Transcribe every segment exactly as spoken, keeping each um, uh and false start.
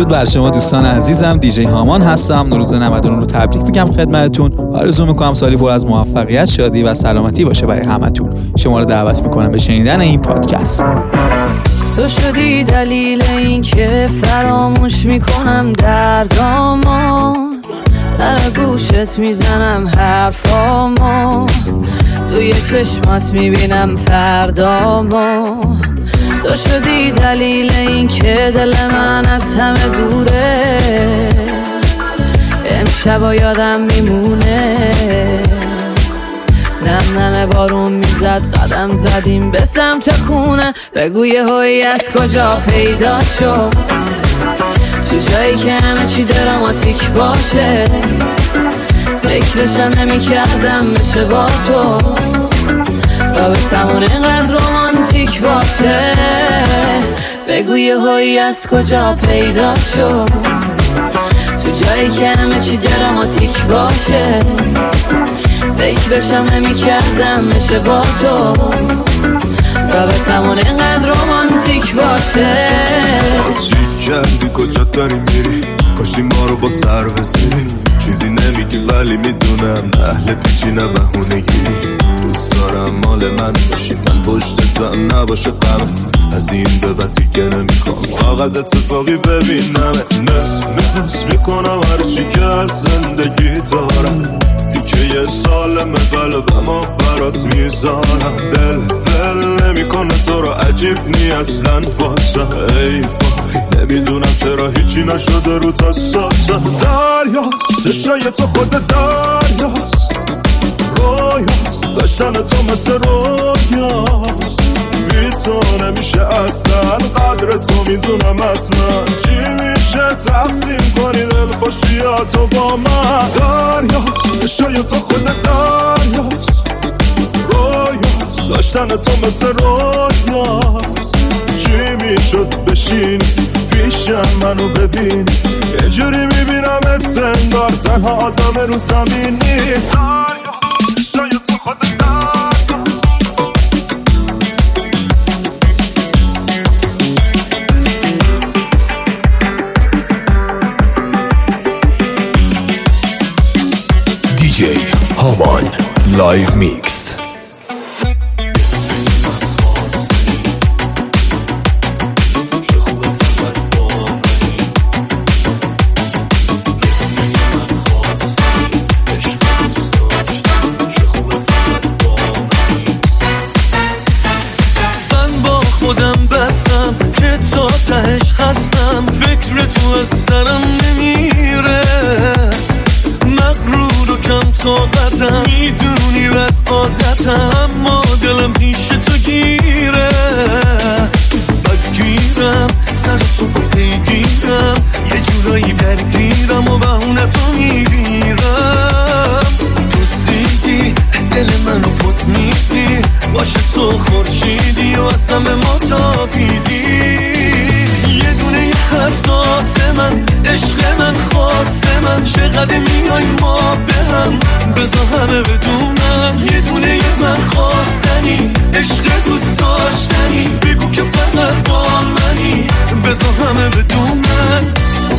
درود بر شما دوستان عزیزم. دیجی هامان هستم. نوروز نود و نه رو تبریک میگم خدمتتون. آرزو میکنم سالی پر از موفقیت، شادی و سلامتی باشه برای همتون. شما رو دعوت میکنم به شنیدن این پادکست. تو شدی دلیل این که فراموش میکنم دردامو، در گوشت میزنم حرفامو، توی چشمات میبینم فردامو. تو شدی دلیل این که دل من از همه دوره، امشبا یادم میمونه. نم نم بارون میزد، قدم زدیم به سمت خونه. بگو یه هایی از کجا پیدا شد، تو جایی که همه چی دراماتیک باشه. فکرشم نمی کردم بشه با تو، رابطمون اینقدر رومانتیک باشه. بگو یه هایی از کجا پیدا شد، تو جایی که همه چی دراماتیک باشه. فکرشم نمی کردم بشه با تو، رابطمون اینقدر رومانتیک باشه. از چی کردی کجا داری میری، کاشتی ما رو با سر بزیری. چیزی نمیگی ولی میدونم اهل پیچی نه بهونگی. دوست دارم مال من باشی، من پشتتم نباشه غمت. از این به بعد دیگه نمیخوام فقط اتفاقی ببینمت. نصف نصف میکنم هرچی که از زندگی دارم، دیگه یه سالم قلبم و برات میذارم. دل دل نمیکنه تو رو، عجیب نی اصلا واسم. ای وای نمیدونم چرا هیچی نشده رو تا سازم. دریاست چشای تو خود دریاست، رویاست داشتن تو مثل رویاست. بی تو نمیشه اصلا قدر تو میدونم حتما. چی میشه تقسیم کنی دل خوشیاتو با من. دریاست چشای تو خود دریاست، رویاست داشتن تو مثل رویاست. چی میشد بشین پیشم منو ببین، یه جوری میبینم اتنگار تنها آدم رو زمینی. دریاست چشای تو خود دریاست. دیجی هامان لایو میکس. تهش هستم، فکر تو از سرم نمیره. مغرور و کم طاقتم، میدونی بد عادتم، اما دلم پیش تو گیره. بدگیرم سر تو پیگیرم، یه جورایی درگیرم و بهونه تو میگیرم. تو زیدی دل منو پس میدی، باشه تو خورشیدی و از همه ما تابیدی. یه دونه یه حساس من، عشق من، خواست من، چقدر میای ما به هم، بذار همه بدونم. یه دونه یه من خواستنی، عشق دوست داشتنی، بگو که فقط با منی، بذار همه بدونم.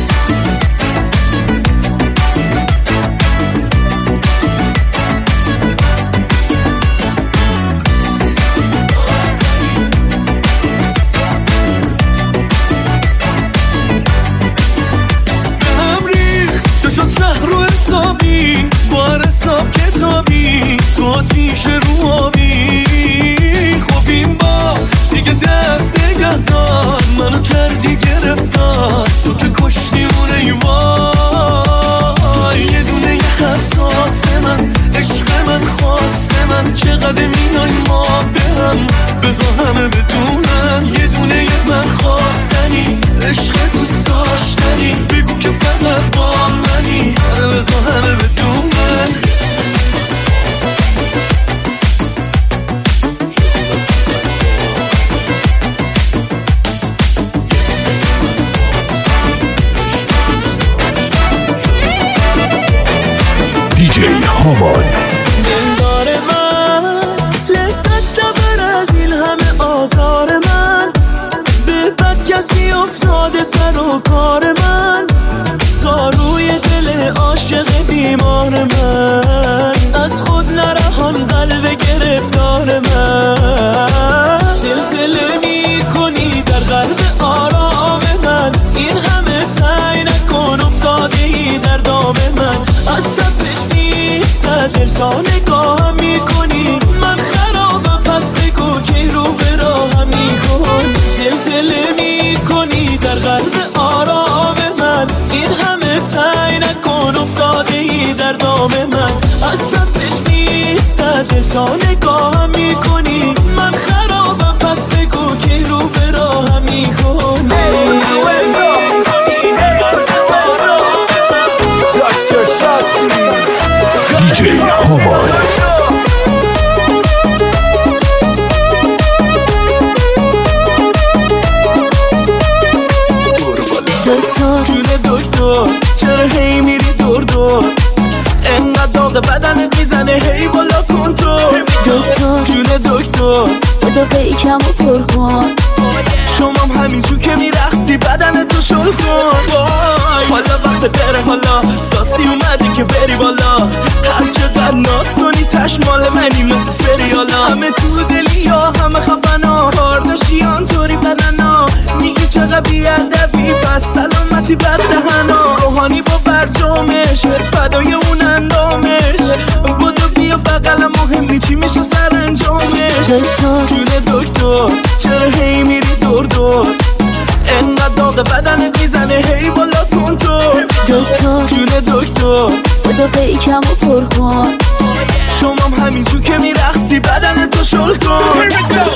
شد شهر رو حسابی، بار حساب کتابی، تو آتیش رو آبی. خب این با دیگه دست نگه دار، منو کردی گرفتار، تو که کشتیمون ای وای. یه دونه یه حساس من، عشق من، خواست من، چقدر میای ما به هم، بذار همه بدونن. یه دونه یه من خواستنی، عشق دوست داشتنی، بگو که فقط با منی، آره بذار همه بدونن. دیجی هامان. دلدار من لذت نبر از این همه آزار من، به بد کسی افتاده سر و کار من. نگاهم میکنی من خرابم پس بگو که رو به راهم میکنی دیجی هامان دکتر جون دکتر چرا هی میری دور دور انقدر داغ بدنت میزنه هی بالا کن تو دکتر جون دکتر بدا پیکم و پر کن شمام همینجور که میرقصی بدنتو شل کن حالا وقت بره حالا ساسی اومده که بری بالا هر چقدر ناز کنی تش مال منی مثل سریالا همه تو دلی یا همه خفنا کارداشیان طوری بدنا میگی چقدر بیادبی پس سلامتی بد دهنا روحانی با برجامش فدای اون اندامش بودو بیا بقلم مهم نی چی میشه سر انجامش دکتر جون دکتر چرا هی میری دور دور انقدر داغ بدنت میزنه هی بالا کن تو دکتر جون دکتر بدا پیکم و پر کن شمام همینجور که میرقصی بدنتو شل کن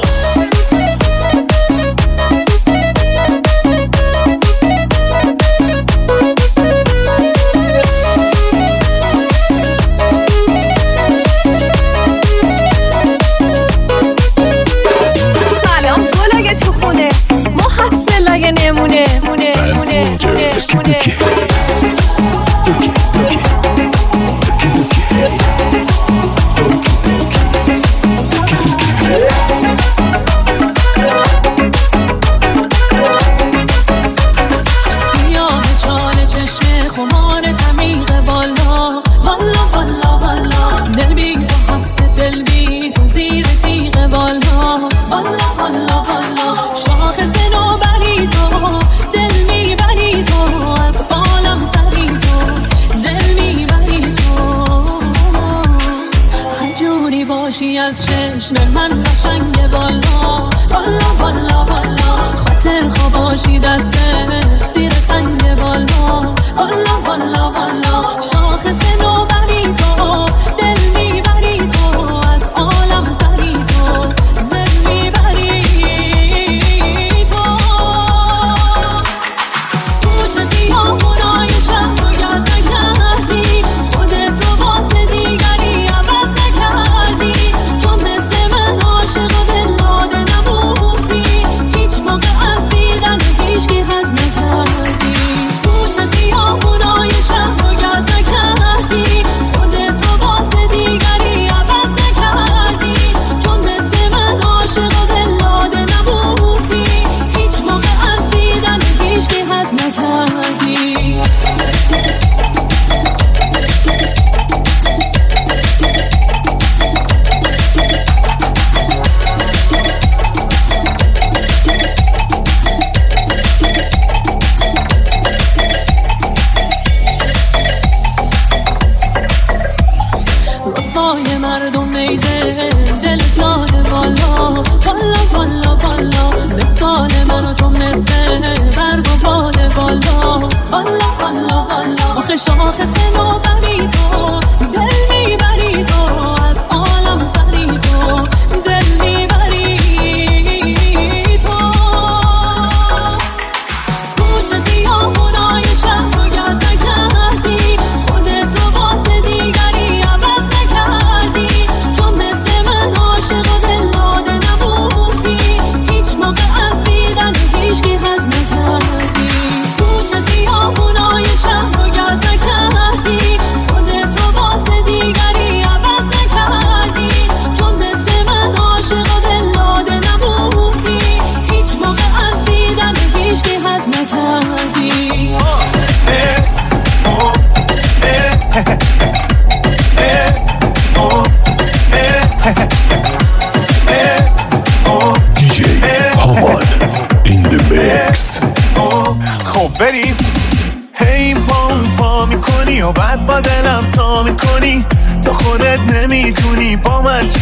نمونه مونه مونه مونه سیاه چال چشم خمار تمیغ والا والا والا والا دل بی تو حبس دل بی تو زیر تیغ والا والا والا والا شاخ سنوبری تو دل میبری تو از عالم سری تو دل میبری تو هر جوری باشی از چشم من قشنگ والا والا والا والا خاطر خواب باشی دستت زیر سنگ والا والا والا والا شاخ سنوبری تو دل میبری تو از عالم سری تو دل میبری تو تو خیابونای شهر رو گز نکردی خودتو واسه دیگری عوض نکردی چون مثل من عاشق و دل داده نبودی هیچ موقع از دیدن هیچکی حظ نکردی تو خیابونای شهر رو گز نکردی خودتو واسه دیگری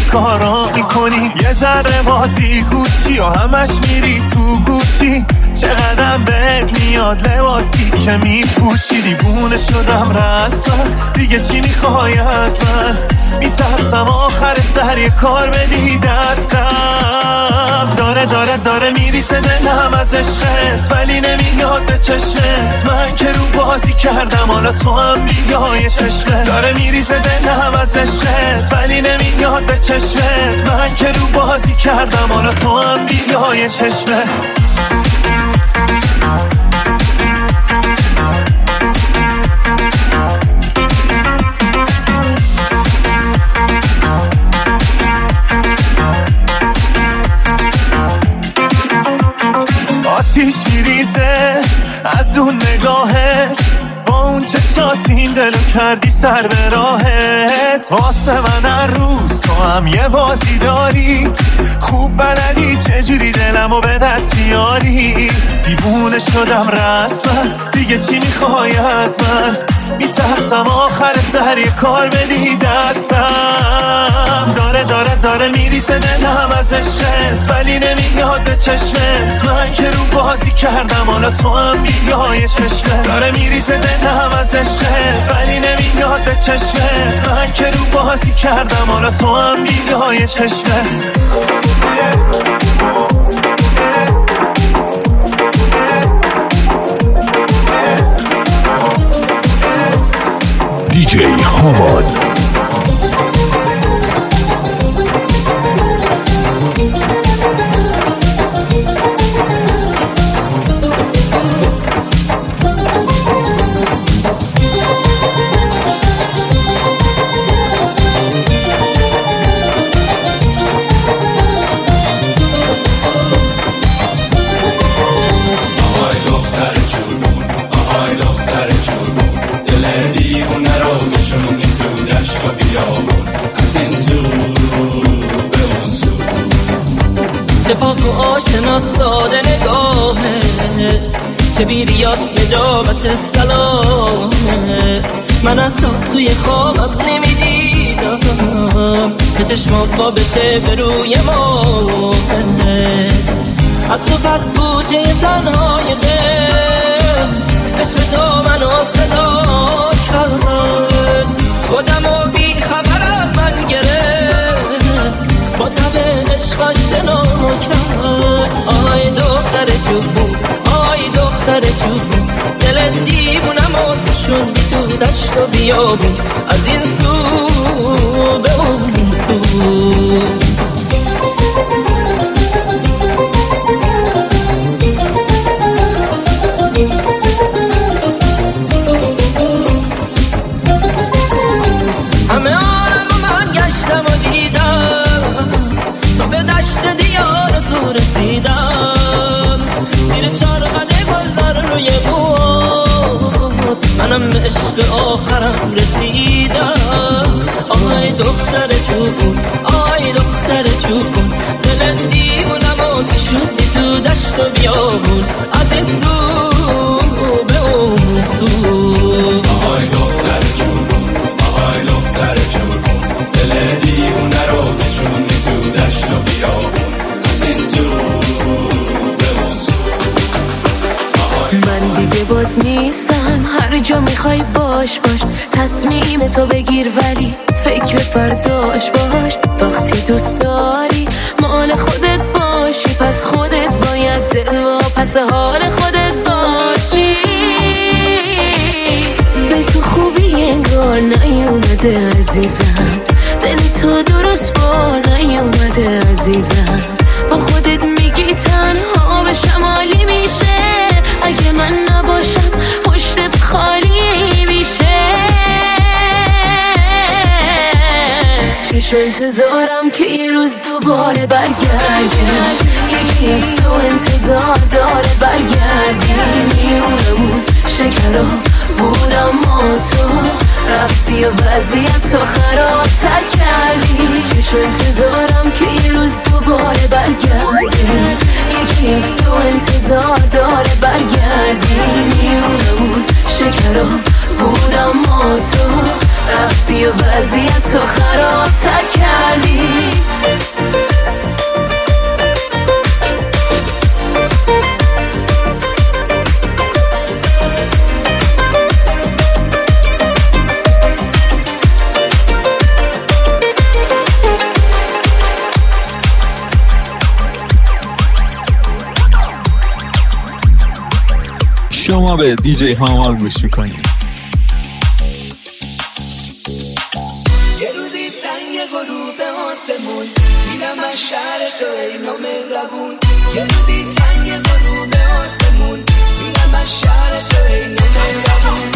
کارا میکنی؟ یه ذره بازی گوشی و همش میری تو گوشی، چقدرم بهت میاد لباسی که میپوشی. دیوونه شدم رسما، دیگه چی میخوای از من؟ میترسم آخر سر یه کار بدی دستم. داره داره داره میریسه دلم از عشقت، ولی نمیاد به چشمت. من که رو بازی کردم حالا تو هم بیای چشمت. داره میریسه دلم از عشقت، ولی نمیاد به چشمت. من که رو بازی کردم حالا تو هم بیای چشمت. آتیش میریزه از اون نگاهت، با اون چشات این دلو کردی سر به راهت. واسه من هر روز تو هم یه بازی داری، خوب بلدی چجوری دلمو به دست بیاری. دیوونه شدم رسما، دیگه چی میخوای از من؟ میترسم آخر سر یه کار بدی دستم. داره داره داره میریسه دلم از عشقت، ولی نمیاد به چشمت. من که رو بازی کردم حالا تو هم بیای چشمت. داره میریسه دلم از عشقت، ولی نمیاد به چشمت. من که رو بازی کردم حالا تو هم بیای چشمت. دیجی هامان. اتفاق و آشنا ساده نگاهه، چه بیریاد نجابت سلامه. من حتی توی خوابم نمیدیدم که چشمات با بشه به روی ماهه. از تو پس بوجه تنهای دل، عشق تو منو صدا کرد. خودمو بی خبر از من گرفت، با تب عشق شنا کرد. آی دختر جون، آی دختر جون، دل دیوونم و کشوندی تو دشت و بیابون، از این سو به اون سو. همه عالم من گشتم و دیدم، تا به دشت دیار تو رسیدم. زیر چارقد گلدار روی بود، منم به عشق آخرم رسیدم. آی دختر چوبون، آی دختر چوبون، دل دیوونم و کشوندی تو دشت و بیابون، از این سو به اون سو. آی دختر چوبون، آی دختر چوبون، دل دیوونه رو کشوندی تو دشت و بیابون، از این سو به اون سو. من دیگه باد نیستم، هر جا میخوای باش باش. تصمیم تو بگیر ولی فکر فرداش باش. وقتی دوست داری مال خودت باشی، پس خودت باید دل و پس حال خودت باشی. به تو خوبی انگار نیومده عزیزم، دل تو درست بار نیومده عزیزم. با خودت میگی تنها به شمالی میشه، اگه من نباشم پشتت خالی میشه. چشم انتظارم که یه روز دوباره برگردی، یکی از تو انتظار داره برگردی. میونمون شکرا بود اما تو رفتی و وضعیت تو خرابتر کردی. چشم انتظارم که یه روز دوباره برگردی، یکی از تو انتظار داره برگردی. میونمون شکرا بود اما تو رفتی و وضعیت رو خرابتر کردی. شما به دیجی هامان گوش میکنید. یه روزی تنگ غروب آسمون میرم از شهر تو ای نامهربون. یه روزی تنگ غروب آسمون میرم از شهر تو ای نامهربون.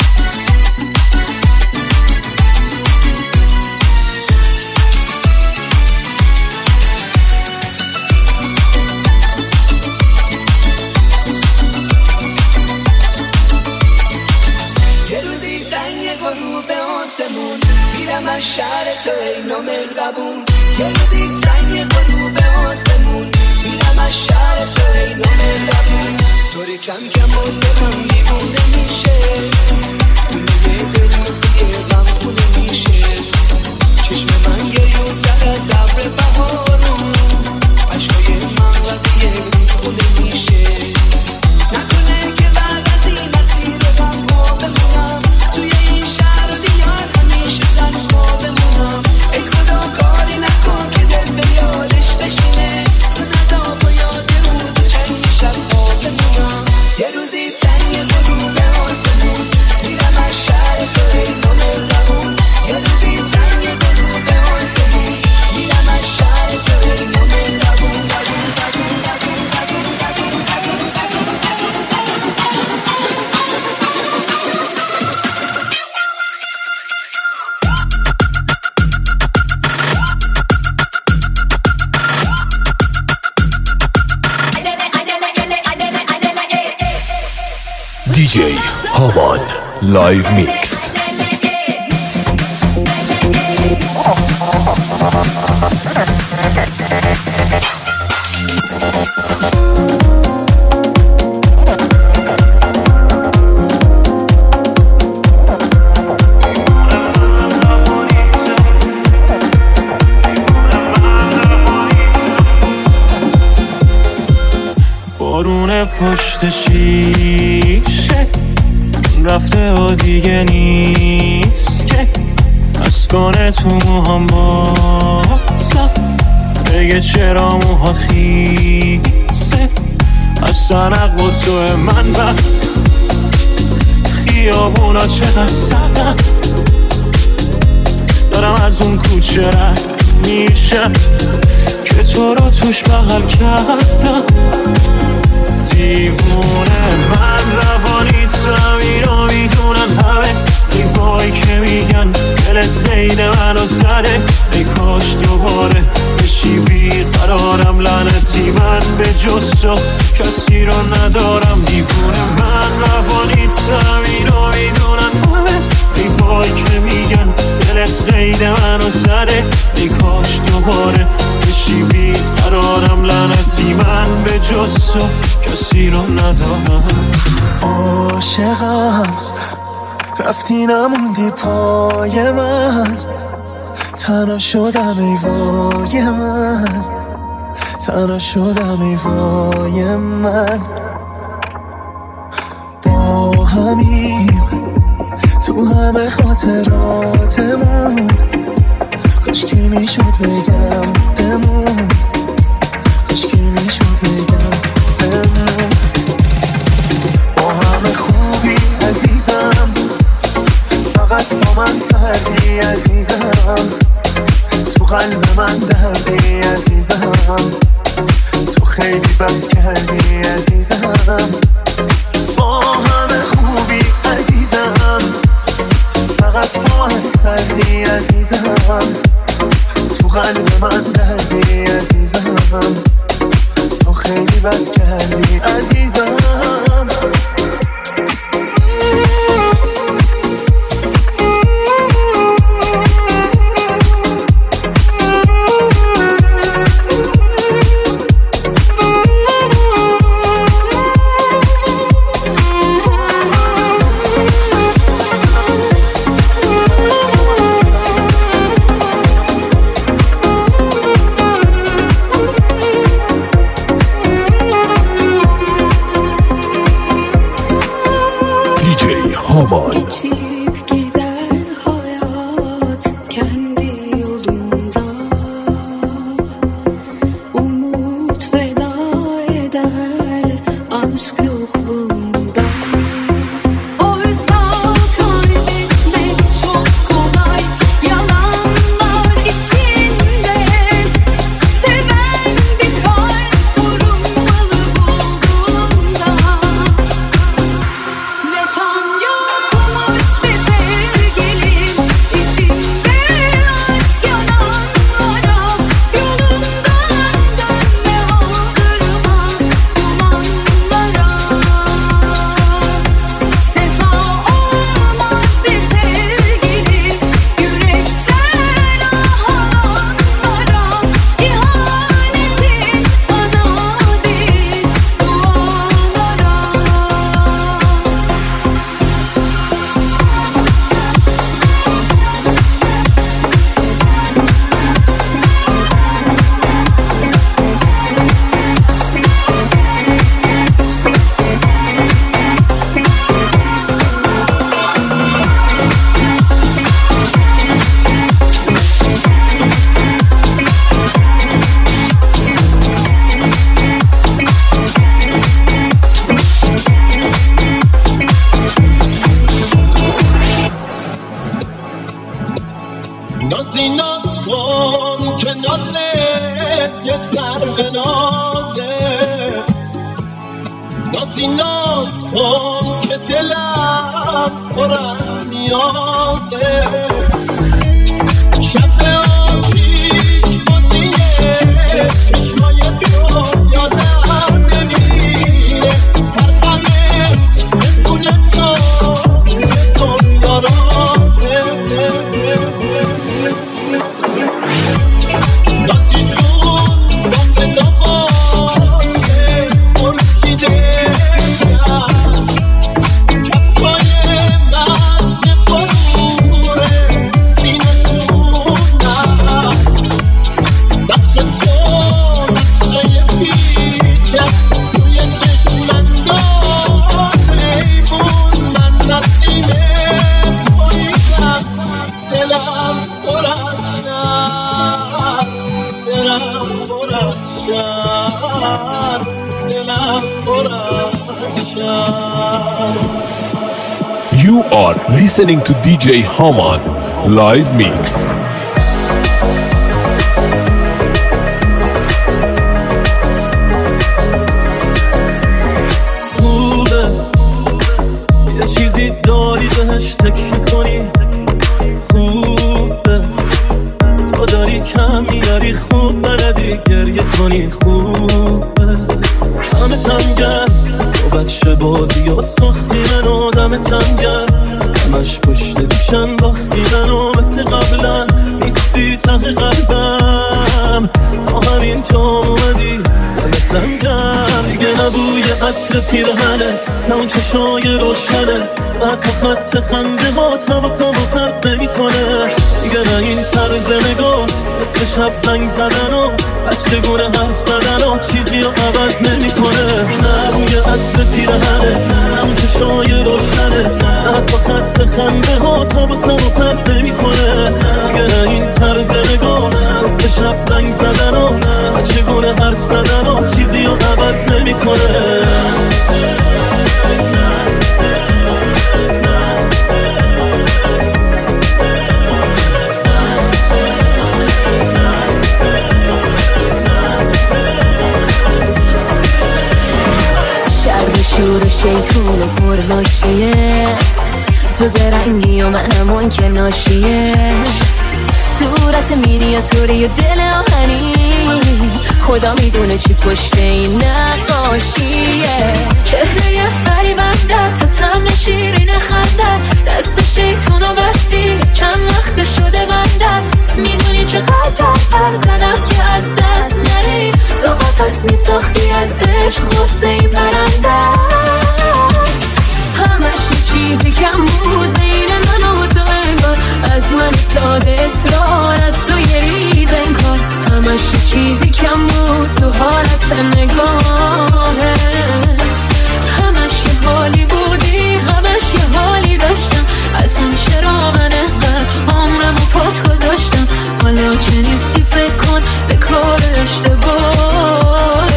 میرم از شهر تو ای نامهربون. یه روزی تنگ غروب آسمون میرم از شهر تو ای نامهربون. طوری کم کم آدمم دیوونه میشه، دونه دل مثل یه غم خونه میشه. چشم من گریوتر از ابر بهارون، عشقای من قد یه رودخونه میشه. نکنه که بعد از این مسیر غم ها بمونم توی این شهر و دیار همیشه تنها بمونم. ای خدا کاری نکن که دل به یادش بشینه، تو نزا با یاد رود و چنگ شب ها بمونم. یه روزی تنگ غروب آسمون میرم از شهر تو ای نامهربون. یه روزی تنگ غروب آسمون میرم از شهر تو ای نامهربون. دیجی هامان لایو میکس. بارون پشت شیشه رفته و دیگه نیست که از کنه تو موهام بازم بگه چرا موهات خیسه. از سرق و تو من وقت خیابونا چقدر سردم، دارم از اون کوچه رد میشم که تو رو توش بغل کردم. دیوونه من روانی زمین رو میدونن همه دیوایی که میگن دلت قید منو زده. ای کاش دوباره بشی بیقرارم، لعنتی من به جز تو کسی رو ندارم. دیوونه من روانی زمین رو میدونن همه دیوایی که میگن دلت قید منو زده. ای کاش دوباره بشی بیقرارم، لعنتی من به جز تو کسی رو ندارم. عاشقم رفتی نموندی پای من، تنها شدم ای وای من، تنها شدم ای وای من. با همیم تو همه خاطراتمون، کاش کی میشد بگم بمون، کاش کی میشد بگم بمون. با همه خوبی عزیزم، فقط با من سردی عزیزم. تو قلب من دردی عزیزم، تو خیلی بد کردی عزیزم. با همه خوبی عزیزم، فقط با من سردی عزیزم. تو قلب من دردی عزیزم، تو خیلی بد کردی عزیزم. که سر به نازه نازی ناز کن که دلم پر از نیازه شب آتیش بازیه چشمای تو یادم نمیره هر غمه زندونه تو دنیا رازه نازی جون دنگ دواشه مرشیده کرد کپای مست پروره سینه شونم بچه تو نقشه پیچه توی چشمن دار حیبون من نسیمه باییدم دلم پر از شر دلم پر از شر دلم پر از شر. You are listening to D J Haman live mix. خوبه یه چیزی داری بهش تکیه کنی خوبه تو داری کم میاری خوب بلدی گریه کنی خوبه همه تنگر تو بچه بازیات ساختی منو دم تنگر همش پشت دوشن باختی منو مثل قبلا نیستی ته قلبم تا همین جا اومدی همه تنگر دیگه نبوی عطر پیرهنت نه اون چشای روشنت نه تا خط خنده هات حواسمو پرد نمی کنه دیگه نه این طرز نگاست مثل شب زنگ زدن و بچه گونه حرف زدن و چیزی رو عوض نمی کنه نه بوی عطر پیرهنت نه اون چشای روشنت نه تا خط خنده هات حواسمو پرد نمی کنه دیگه نه این طرز نگاست مثل شب زنگ زدن و بچه گونه حرف زدن و چیزی رو عوض نمی کنه. شور شیطون و پرهاشیه تو زرنگی و منم اون که ناشیه صورت مینیاتوری و دل آهنی خدا میدونه چی پشت این نقاشیه چهره فریبنده تا تم شیرین خندت دست شیطون رو بستی چند وقت شده بندت میدونی چقدر پر زنم که از دست نری تو قفص میساختی از عشق غصه این پرنده همش چیزی کم بود بین من و تو انگار از من ساده اصرار از تو یه ریز انکار همش چیزی کم بود تو حالت نگاهه همش یه حالی بودی همش یه حالی داشتم اصلا چرا من انقدر عمرمو پات گذاشتم حالا که نیستی فکر کن به کار اشتباهت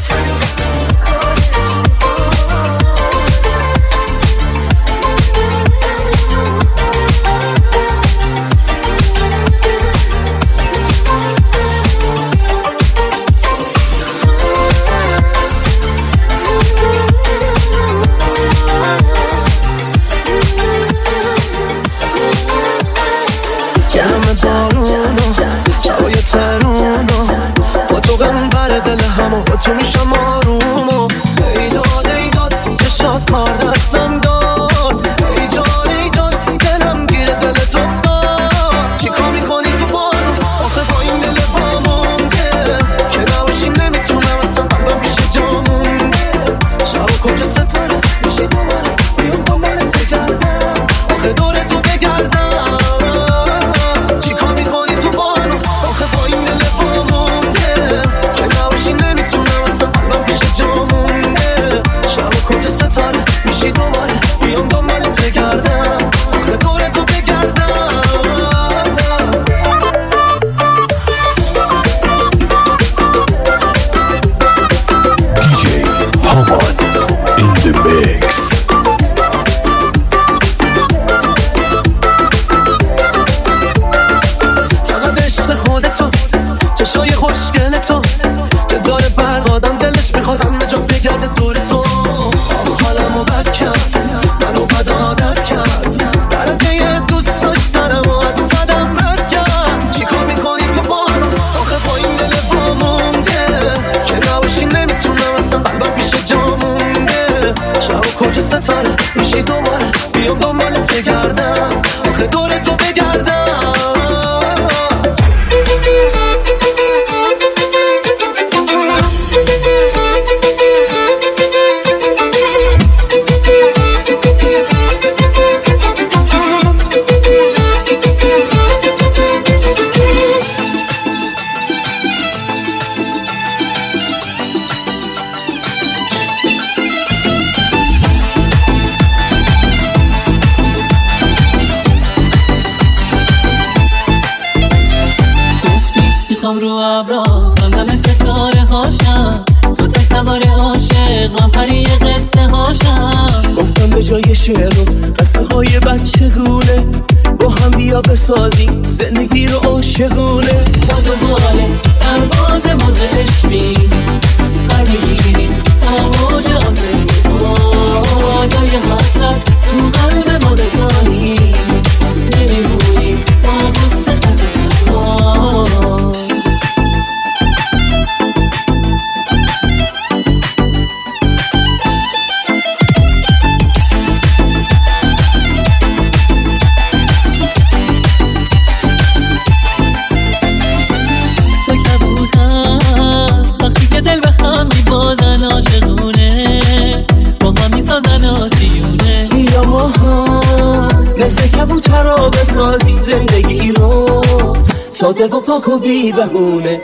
تو میشم آرومو ای داد ای داد چشات کار دستم داد ای جان ای جان دلم گیره دلت افتاد چی کار میکنی تو بارو آخه با این دل پامونده که نباشی نمیتونم اصلا قلبم پیش جامونده شب کجا ستاره میشی دوباره بیام دنبالت بگردم آخه دور تو بگردم چی کار میکنی تو بارو آخه با این دل پامونده که نباشی نمیتونم چشمای خوشگل تو که داره برق آدم دلش میخواد همه جا بگرده دور تو. حالمو بد کرد منو بد عادت کرد درده یه دوست داشتنم و از صدم رد کرد. چیکار میکنی تو بارو آخه با این دل وامونده که نباشی نمیتونم اصلا قلبم پیش جا مونده. شب و کج ستاره میشی دوباره بیام دنبالت بگردم آخه دور تو بگردم. رو ابرا همه ستاره هاشم تو تک سوار عاشق من پری قصه هاشم. گفتم به جای شعر و قصه های بچگونه با هم بیا بسازیم زندگی رو عاشقونه. با دوباره درواز مد عشقی بر میگیریم تماج آسمی با جای حسرت تو قلب مدتانی نمیمونیم با قصه تنها. مثل کبوتر رو بسازی زندگی رو ساده و پاک و بی بهونه.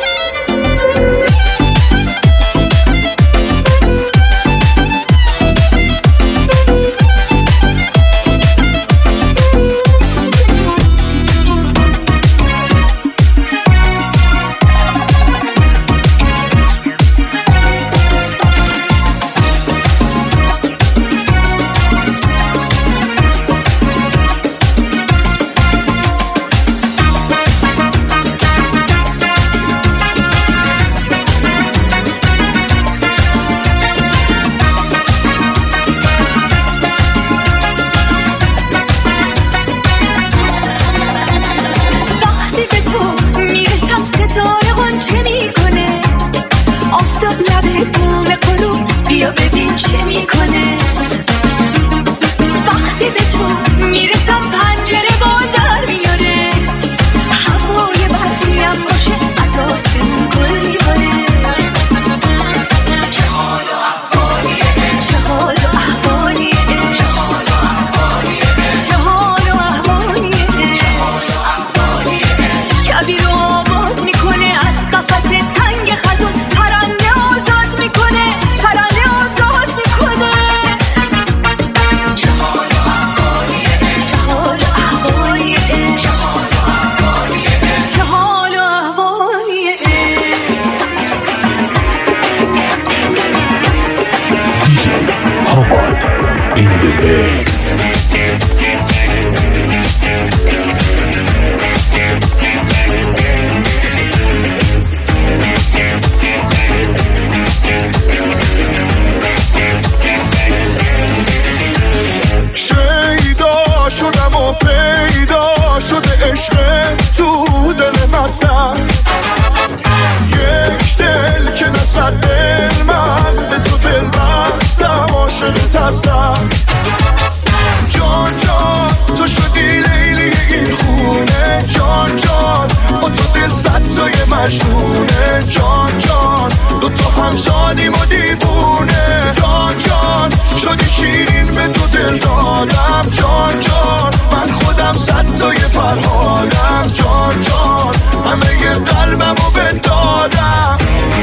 جان جان تو شدی لیلی این خونه، جان جان با تو دل صد تای مجنونه، جان جان دو تا همزانیم و دیوونه، جان جان شدی شیرین به تو دل دادم، جان جان من خودم صد تای فرهادم، جان جان همه ی قلبم رو بدادم.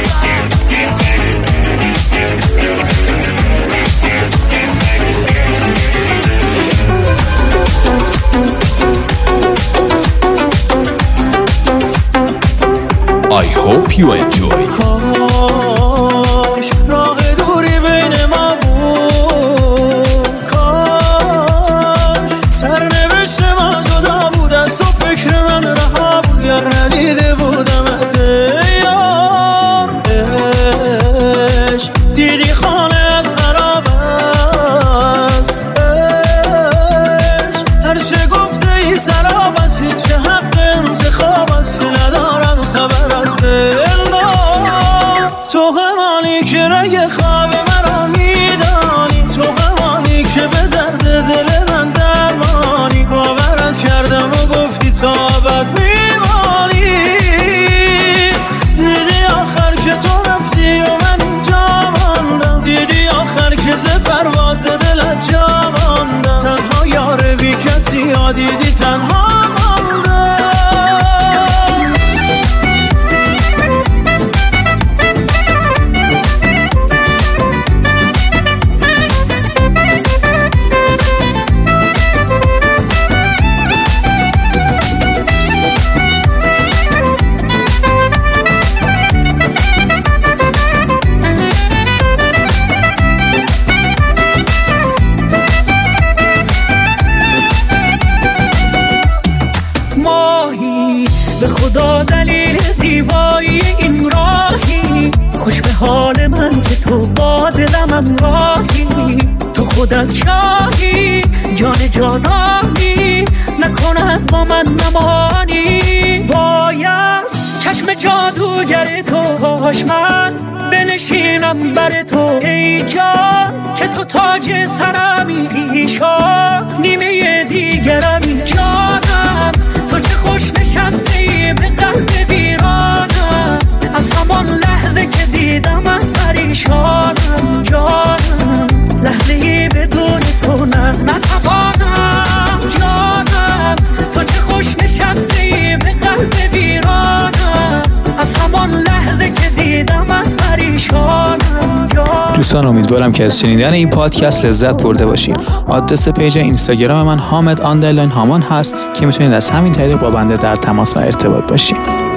I hope you enjoy. کاش راه دوری بین ما بود، کاش سرنوشت ما جدا بود، از تو فکر من رها بود یا ندیده بودمت. تو همانی که رگ خواب مرا میدانی، تو همانی که به درد دل من درمانی. باورت کردم و گفتی تا ابد میمانی. دیدی آخر که تو رفتی و من اینجا ماندم، دیدی آخر که ز پرواز دلت جا ماندم. تنها یار بی کسی یا دیدی تنها ماندم. خدا دلیل زیبایی این راهی، خوش به حال من که تو با دلم همراهی. تو خودت شاهی جان جانانی، نکند با من نمانی. باید چشم جادوگر تو کاش من بنشینم بر تو ای جان، که تو تاج سرمی پیشا نیمه دیگرمی. جانم تو چه خوش نشستی به قلب ویرانم، از همان لحظه که دیدمت پریشانم. جانم لحظه‌ای بدون تو نه نتوانم. جانم تو چه خوش نشستی به قلب ویرانم، از همان لحظه که دیدمت پریشانم. دوستان امیدوارم که از شنیدن این پادکست لذت برده باشین. آدرس پیج اینستاگرام من حامد آندرلاین هامان هست که میتونید از همین طریق با بنده در تماس و ارتباط باشین.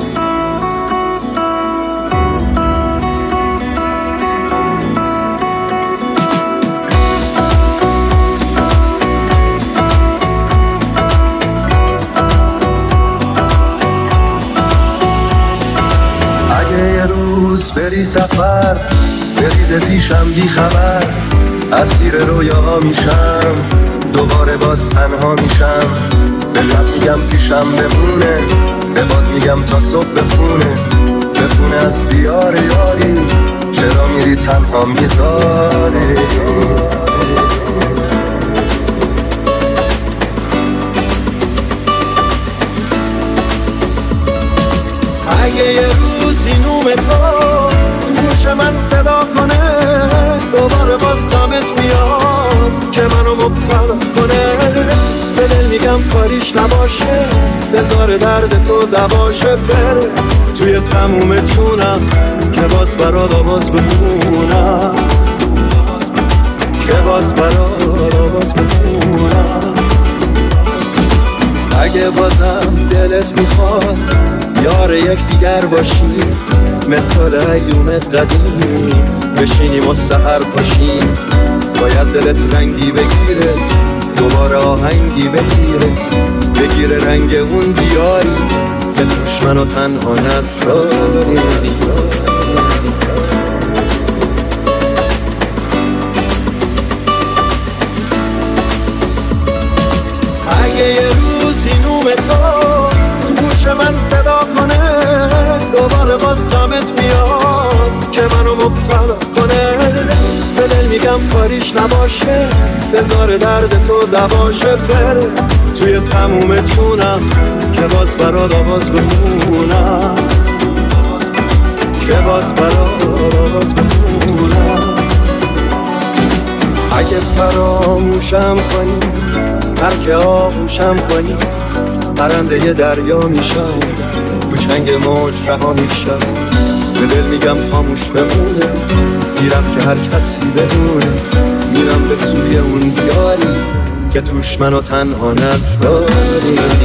اگه یه روز بری سفر بریز پیشم بی خبر، اسیر رویاها میشم دوباره باز تنها میشم. بزن میگم پیشم بمونه، به باد میگم تا صبح بخونه. بخونه از دیار یاری، چرا میری تنها میذاری. اگه یه روزی نومت ها تو گوش من صدا کنه، دوباره باز غمت میاد که منو مبتلا کنه. به دل میگم کاریش نباشه، بذار درد تو دواشه. بره توی تموم چونم که باز برات آواز بخونم، که باز برات آواز بخونم. اگه بازم دلت میخواد یار یک دیگر باشیم، مثل ایومت قدیم بشینیم و سحر پاشیم. باید دلت رنگی بگیره، دوباره آهنگی بگیره، بگیره رنگ اون دیاری که توش منو تنها نذاری. اگه یه روزی نومت ها تو گوش من صدا کنه، دوباره باز غمت میاد که منو مبتلا کنه. به دل میگم کاریش نباشه، بذار درد تو دواشه. بره توی تموم چونم که باز برات آواز بخونم، که باز برات آواز بخونم. اگه فراموشم کنی، هر که آغوشم کنی، پرنده ی دریا میشم، تو چنگ موج رها میشم. به دل میگم خاموش بمونه، میرم که هر کسی بدونه. میرم به سوی اون دیاری که توش منو تنها نذاری.